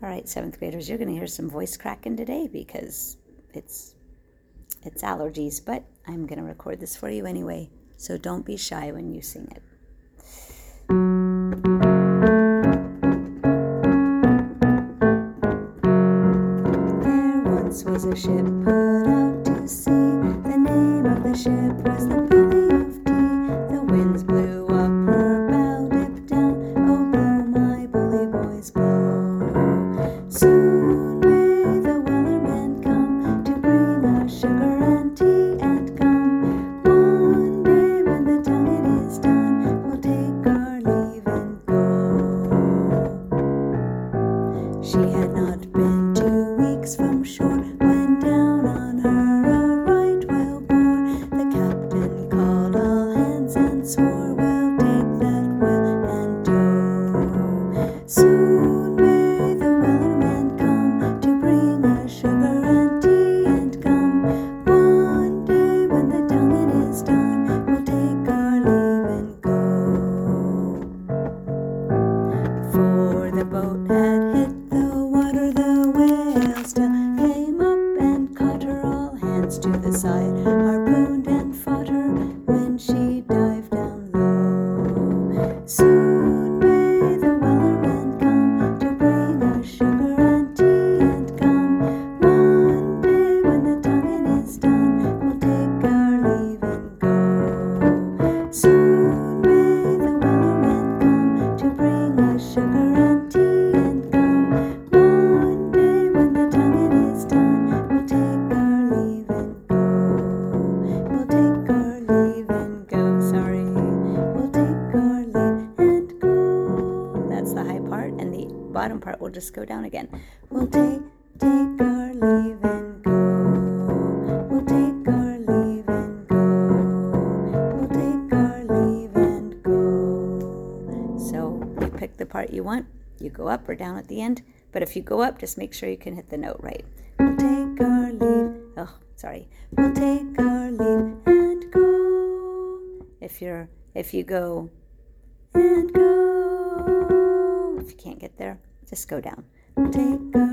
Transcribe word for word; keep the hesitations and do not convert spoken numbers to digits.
All right, seventh graders, you're going to hear some voice cracking today because it's it's allergies, but I'm going to record this for you anyway, so don't be shy when you sing it. There once was a ship put out to sea. The name of the ship was the Billy of Tea. The winds blew up her bow, dip down. Oh, blow, my bully boys, blow. Soon may the wellerman come to bring us sugar and tea and gum. One day when the tonguing is done, we'll take our leave and go. She had not been two weeks from shore when down on her a right whale bore. The captain called all hands and swore, we'll take that whale and tow. Soon may the wellerman come to bring us sugar and tea and gum. One day when the tonguing is done, we'll take our leave and go. For the boat had hit the water, the whale still came up and caught her. All hands to the side harpooned and fought her when she dived down low. Soon may the wellerman come to bring us sugar and tea and gum. One day when the tonguing is done, we'll take our leave and go. Soon may the wellerman come to bring us sugar and tea and gum. One day when the tonguing is done, we'll take our leave and go. We'll take our leave and go. Sorry. We'll take our leave and go. That's the high part, and the bottom part will just go down again. We'll take, take our leave and go. We'll take our leave and go. We'll take our leave and go. So you pick the part you want. You go up or down at the end. But if you go up, just make sure you can hit the note right. We'll take our leave. Oh, sorry. We'll take our leave and go. If you're, if you go and go, if you can't get there, just go down. We'll take our